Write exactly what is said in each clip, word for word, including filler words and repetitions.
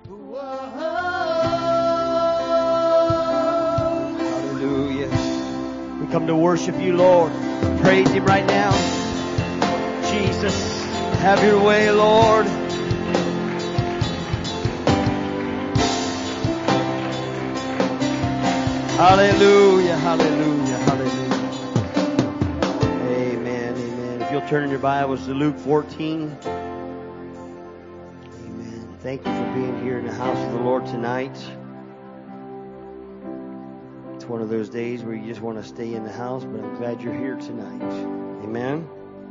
Hallelujah. We come to worship you, Lord. Praise him right now. Jesus, have your way, Lord. Hallelujah, hallelujah, hallelujah. Amen, amen. If you'll turn in your Bibles to Luke fourteen. Amen. Thank you for being here in the house of the Lord tonight. It's one of those days where you just want to stay in the house, but I'm glad you're here tonight. Amen.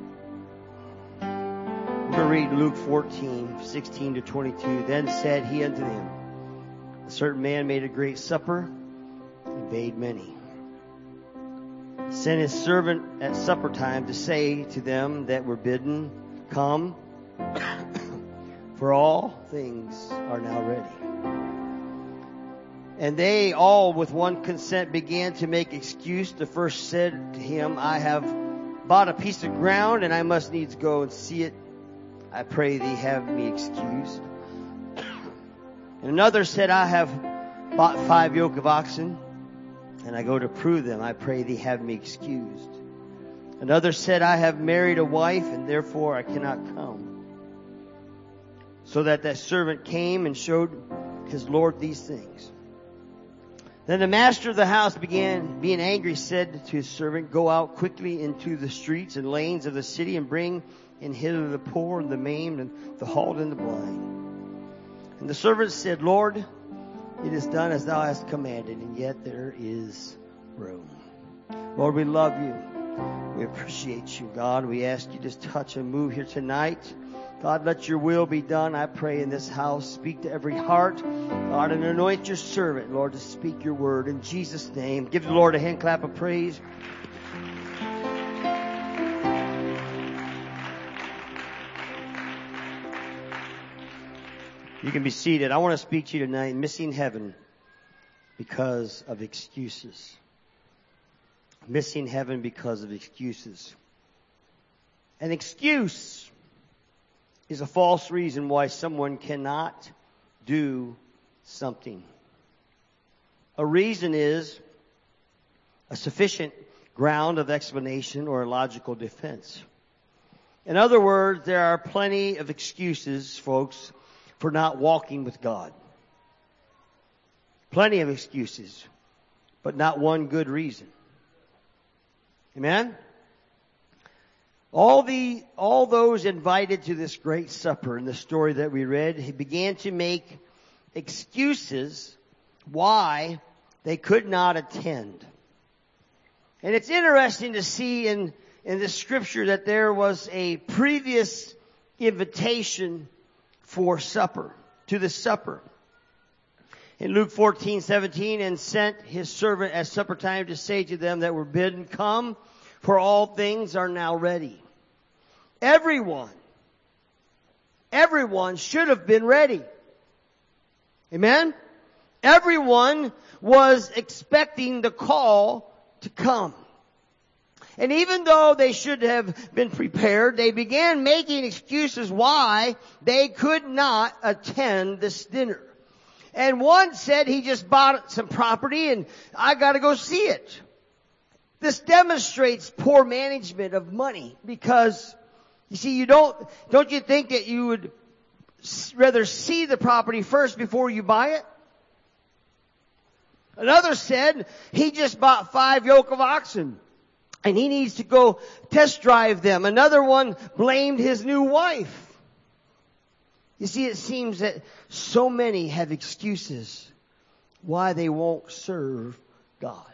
We're going to read Luke fourteen, sixteen to twenty-two. Then said he unto them, a certain man made a great supper, and bade many. Sent his servant at supper time to say to them that were bidden, come, for all things are now ready. And they all with one consent began to make excuse. The first said to him, I have bought a piece of ground, and I must needs go and see it. I pray thee have me excused. And another said, I have bought five yoke of oxen, and I go to prove them. I pray thee have me excused. Another said, I have married a wife, and therefore I cannot come. So that that servant came and showed his Lord these things. Then the master of the house began, being angry, said to his servant, go out quickly into the streets and lanes of the city, and bring in hither the poor and the maimed and the halt and the blind. And the servant said, Lord, it is done as thou hast commanded, and yet there is room. Lord, we love you. We appreciate you, God. We ask you to touch and move here tonight. God, let your will be done, I pray, in this house. Speak to every heart, God, and anoint your servant, Lord, to speak your word. In Jesus' name, give the Lord a hand clap of praise. You can be seated. I want to speak to you tonight, missing heaven because of excuses. Missing heaven because of excuses. An excuse is a false reason why someone cannot do something. A reason is a sufficient ground of explanation or a logical defense. In other words, there are plenty of excuses, folks, for not walking with God. Plenty of excuses, but not one good reason. Amen? All the, all those invited to this great supper in the story that we read, he began to make excuses why they could not attend. And it's interesting to see in, in this scripture that there was a previous invitation for supper, to the supper. In Luke fourteen, seventeen, and sent his servant at supper time to say to them that were bidden, come, for all things are now ready. Everyone, everyone should have been ready. Amen? Everyone was expecting the call to come. And even though they should have been prepared, they began making excuses why they could not attend this dinner. And one said he just bought some property and I got to go see it. This demonstrates poor management of money because, you see, you don't, don't you think that you would rather see the property first before you buy it? Another said he just bought five yoke of oxen and he needs to go test drive them. Another one blamed his new wife. You see, it seems that so many have excuses why they won't serve God.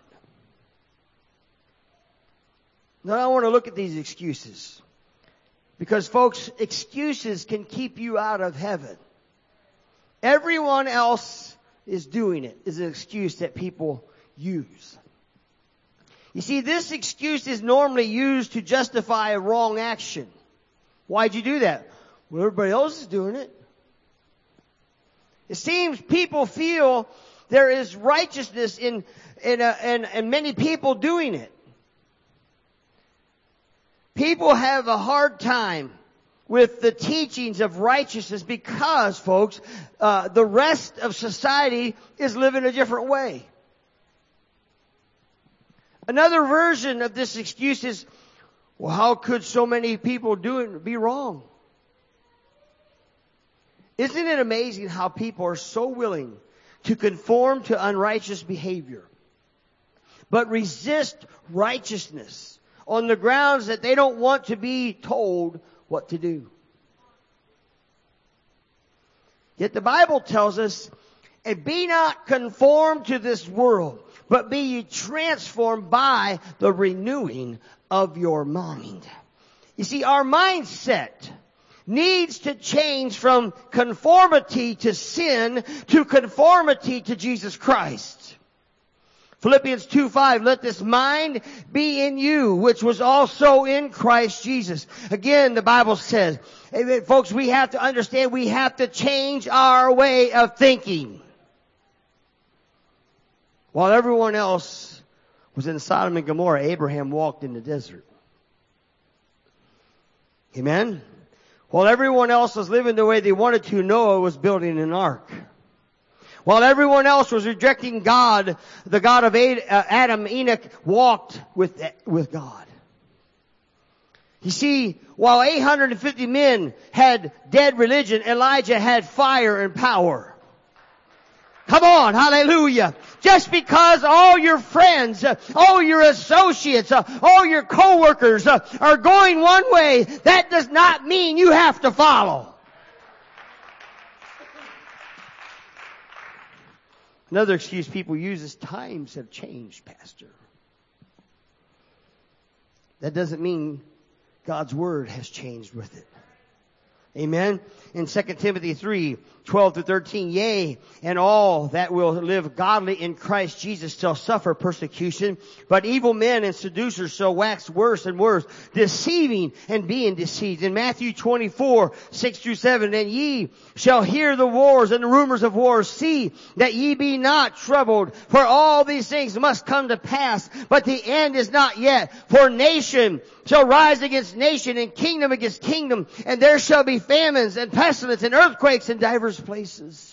Now I want to look at these excuses. Because folks, excuses can keep you out of heaven. Everyone else is doing it, is an excuse that people use. You see, this excuse is normally used to justify a wrong action. Why'd you do that? Well, everybody else is doing it. It seems people feel there is righteousness in, in, a, in, in many people doing it. People have a hard time with the teachings of righteousness because, folks, uh, the rest of society is living a different way. Another version of this excuse is, well, how could so many people do it be wrong? Isn't it amazing how people are so willing to conform to unrighteous behavior, but resist righteousness on the grounds that they don't want to be told what to do? Yet the Bible tells us, and be not conformed to this world, but be ye transformed by the renewing of your mind. You see, our mindset needs to change from conformity to sin to conformity to Jesus Christ. Philippians two five, let this mind be in you, which was also in Christ Jesus. Again, the Bible says, hey, folks, we have to understand we have to change our way of thinking. While everyone else was in Sodom and Gomorrah, Abraham walked in the desert. Amen? While everyone else was living the way they wanted to, Noah was building an ark. While everyone else was rejecting God, the God of Adam, Enoch, walked with, with God. You see, while eight hundred fifty men had dead religion, Elijah had fire and power. Come on, hallelujah. Just because all your friends, all your associates, all your coworkers are going one way, that does not mean you have to follow. Another excuse people use is times have changed, Pastor. That doesn't mean God's Word has changed with it. Amen. In Second Timothy three, twelve to thirteen, yea, and all that will live godly in Christ Jesus shall suffer persecution, but evil men and seducers shall wax worse and worse, deceiving and being deceived. In Matthew twenty-four, six through seven, and ye shall hear the wars and the rumors of wars. See that ye be not troubled, for all these things must come to pass, but the end is not yet. For nation shall rise against nation and kingdom against kingdom, and there shall be famines and pestilence and earthquakes in divers places.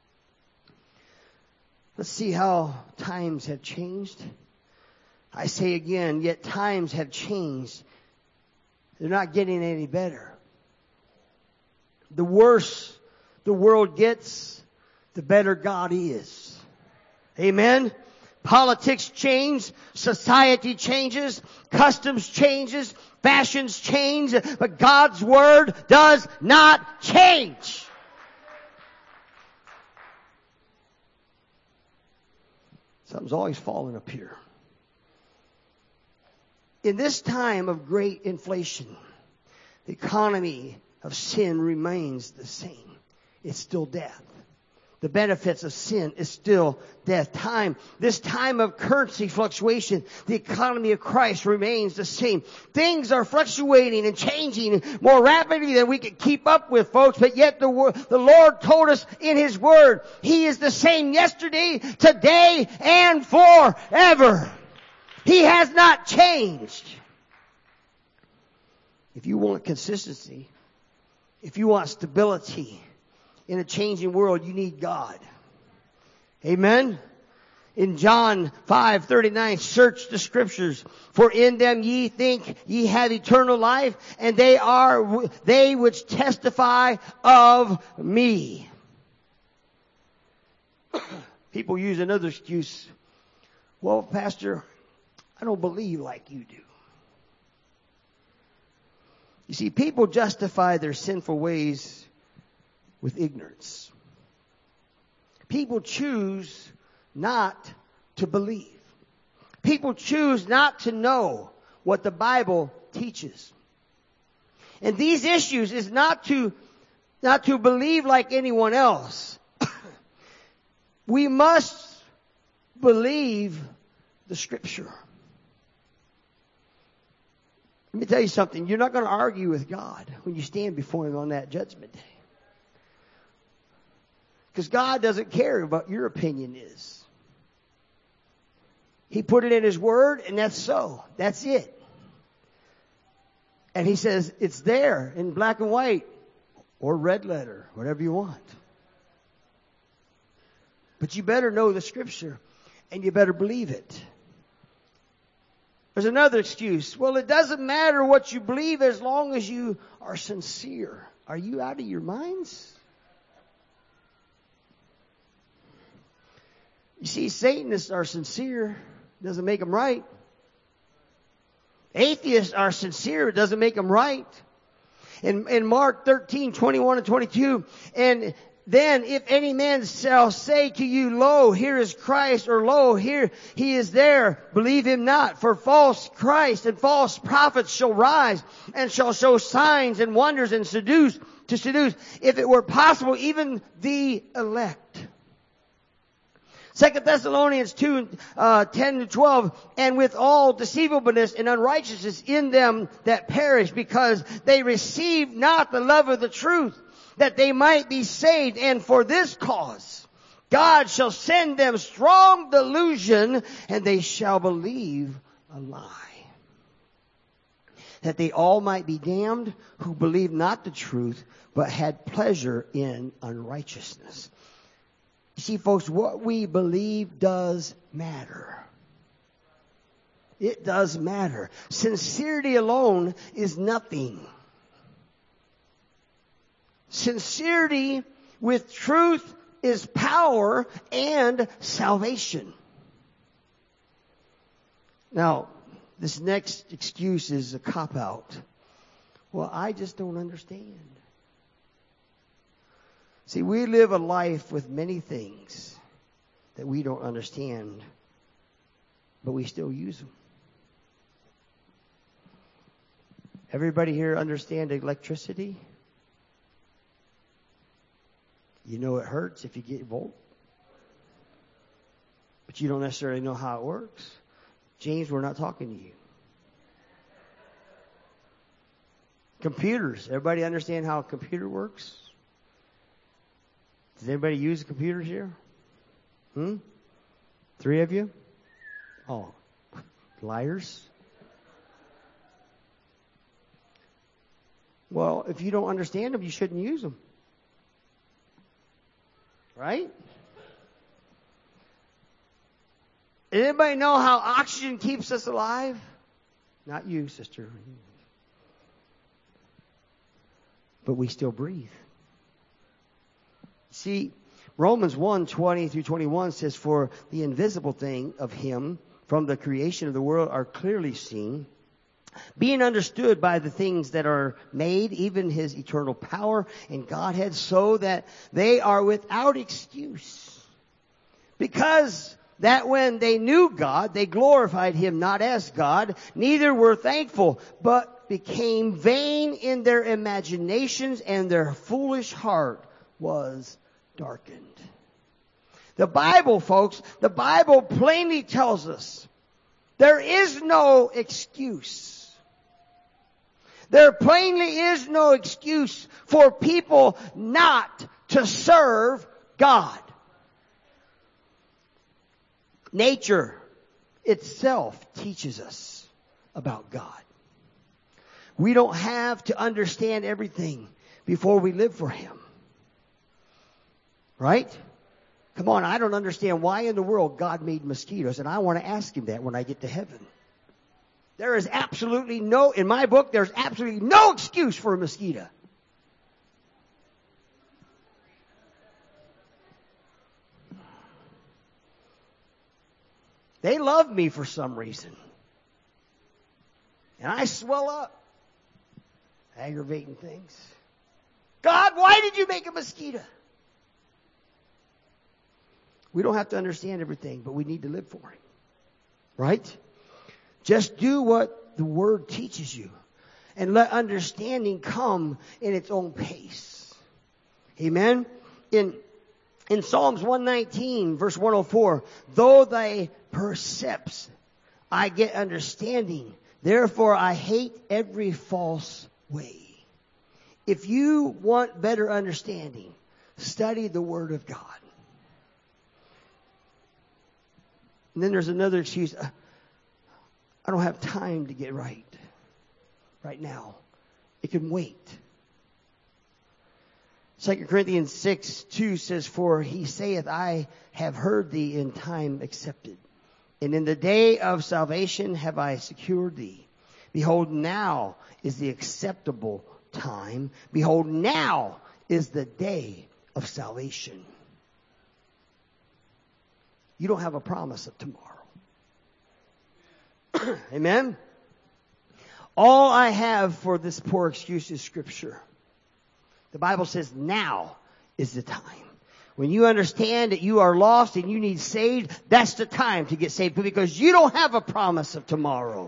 Let's see how times have changed. I say again, yet times have changed. They're not getting any better. The worse the world gets, the better God is. Amen? Politics change, society changes, customs changes, fashions change, but God's Word does not change. Something's always falling up here. In this time of great inflation, the economy of sin remains the same. It's still death. The benefits of sin is still death. Time, this time of currency fluctuation, the economy of Christ remains the same. Things are fluctuating and changing more rapidly than we can keep up with, folks. But yet the, the Lord told us in His Word, He is the same yesterday, today, and forever. He has not changed. If you want consistency, if you want stability, in a changing world, you need God. Amen? In John five thirty-nine, search the Scriptures, for in them ye think ye have eternal life, and they are they which testify of me. People use another excuse. Well, Pastor, I don't believe like you do. You see, people justify their sinful ways with ignorance. People choose not to believe. People choose not to know what the Bible teaches. And these issues is not to, not to believe like anyone else. We must believe the Scripture. Let me tell you something. You're not going to argue with God when you stand before Him on that judgment day. Because God doesn't care what your opinion is. He put it in His Word, and that's so. That's it. And he says, it's there in black and white or red letter, whatever you want. But you better know the scripture and you better believe it. There's another excuse. Well, it doesn't matter what you believe as long as you are sincere. Are you out of your minds? You see, Satanists are sincere. Doesn't make them right. Atheists are sincere. It doesn't make them right. In, in Mark thirteen, twenty-one and twenty-two, and then if any man shall say to you, lo, here is Christ, or lo, here he is there, believe him not. For false Christ and false prophets shall rise and shall show signs and wonders and seduce, to seduce, if it were possible, even the elect. Second Thessalonians two, uh, ten to twelve, and with all deceivableness and unrighteousness in them that perish, because they receive not the love of the truth, that they might be saved. And for this cause, God shall send them strong delusion, and they shall believe a lie, that they all might be damned who believe not the truth, but had pleasure in unrighteousness. You see, folks, what we believe does matter. It does matter. Sincerity alone is nothing. Sincerity with truth is power and salvation. Now, this next excuse is a cop-out. Well, I just don't understand. See, we live a life with many things that we don't understand, but we still use them. Everybody here understand electricity? You know it hurts if you get volt, but you don't necessarily know how it works. James, we're not talking to you. Computers. Everybody understand how a computer works? Does anybody use computers here? Hmm? Three of you? Oh, liars. Well, if you don't understand them, you shouldn't use them. Right? Anybody know how oxygen keeps us alive? Not you, sister. But we still breathe. See, Romans one, twenty through twenty-one says, for the invisible thing of him from the creation of the world are clearly seen, being understood by the things that are made, even his eternal power and Godhead, so that they are without excuse. Because that when they knew God, they glorified him not as God, neither were thankful, but became vain in their imaginations, and their foolish heart was darkened. The Bible, folks, the Bible plainly tells us there is no excuse. There plainly is no excuse for people not to serve God. Nature itself teaches us about God. We don't have to understand everything before we live for him. Right? Come on, I don't understand why in the world God made mosquitoes, and I want to ask him that when I get to heaven. There is absolutely no, in my book, there's absolutely no excuse for a mosquito. They love me for some reason. And I swell up. Aggravating things. God, why did you make a mosquito? We don't have to understand everything, but we need to live for him. Right? Just do what the Word teaches you. And let understanding come in its own pace. Amen? In, in Psalms one nineteen, verse one oh four, though thy percepts I get understanding, therefore I hate every false way. If you want better understanding, study the Word of God. And then there's another excuse. I don't have time to get right right now. It can wait. Second Corinthians six two says, for he saith, I have heard thee in time accepted, and in the day of salvation have I secured thee. Behold, now is the acceptable time. Behold, now is the day of salvation. You don't have a promise of tomorrow. Amen? All I have for this poor excuse is Scripture. The Bible says now is the time. When you understand that you are lost and you need saved, that's the time to get saved, because you don't have a promise of tomorrow.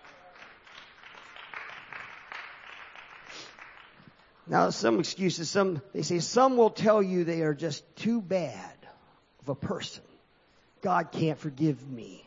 Now, some excuses, some, they say some will tell you they are just too bad of a person. God can't forgive me.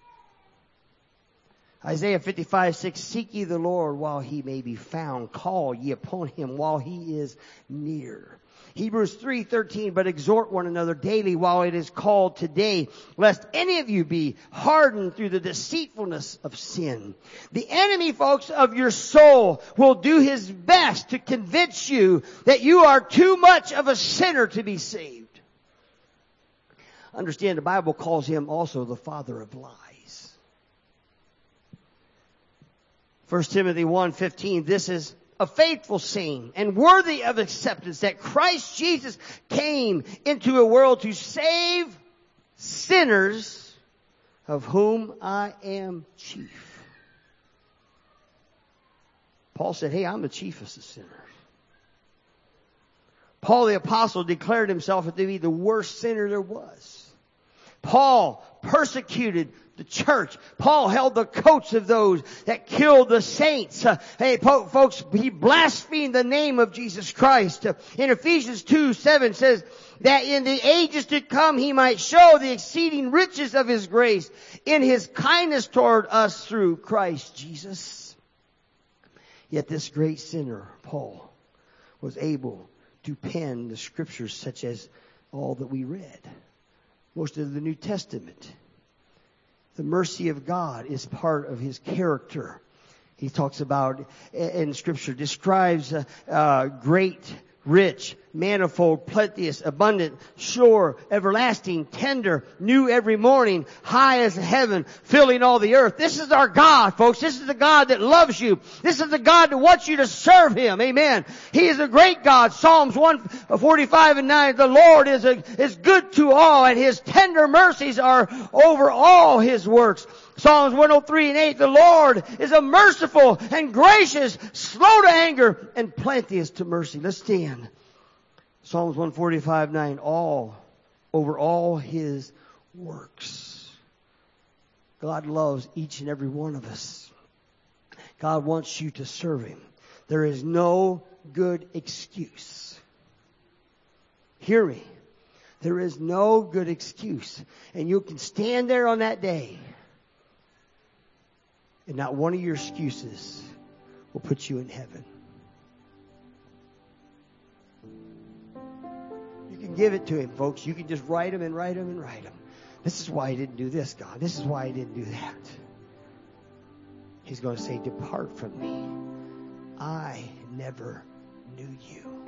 Isaiah fifty-five six, seek ye the Lord while he may be found. Call ye upon him while he is near. Hebrews three thirteen, but exhort one another daily while it is called today, lest any of you be hardened through the deceitfulness of sin. The enemy, folks, of your soul will do his best to convince you that you are too much of a sinner to be saved. Understand, the Bible calls him also the father of lies. First Timothy one fifteen, this is a faithful saying and worthy of acceptance, that Christ Jesus came into a world to save sinners, of whom I am chief. Paul said, hey, I'm the chiefest of sinners. Paul the apostle declared himself to be the worst sinner there was. Paul persecuted the church. Paul held the coats of those that killed the saints. Uh, hey, po- folks, he blasphemed the name of Jesus Christ. Uh, in Ephesians two seven says that in the ages to come he might show the exceeding riches of his grace in his kindness toward us through Christ Jesus. Yet this great sinner, Paul, was able to pen the scriptures such as all that we read. Most of the New Testament. The mercy of God is part of his character. He talks about, in Scripture, describes uh, uh, great, rich, manifold, plenteous, abundant, sure, everlasting, tender, new every morning, high as heaven, filling all the earth. This is our God, folks. This is the God that loves you. This is the God that wants you to serve him. Amen. He is a great God. Psalms one forty-five and nine, the Lord is a, is good to all, and his tender mercies are over all his works. Psalms one oh three and eight, the Lord is a merciful and gracious, slow to anger, and plenteous to mercy. Let's stand. Psalms one forty-five nine, all, over all his works. God loves each and every one of us. God wants you to serve him. There is no good excuse. Hear me. There is no good excuse. And you can stand there on that day, and not one of your excuses will put you in heaven. You can give it to him, folks. You can just write them and write them and write them. This is why I didn't do this, God. This is why I didn't do that. He's going to say, depart from me. I never knew you.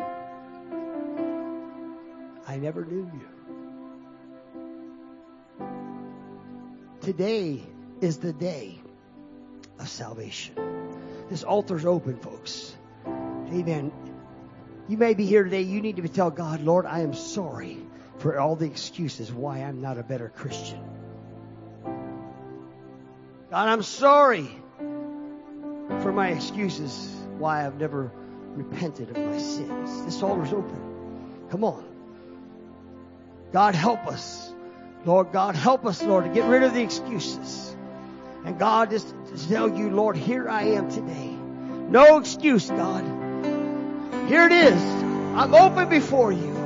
I never knew you. Today is the day of salvation. This altar's open, folks. Amen. You may be here today. You need to tell God, Lord, I am sorry for all the excuses why I'm not a better Christian. God, I'm sorry for my excuses why I've never repented of my sins. This altar's open. Come on. God, help us. Lord, God, help us, Lord, to get rid of the excuses. And God, just to tell you, Lord, here I am today. No excuse, God. Here it is. I'm open before you.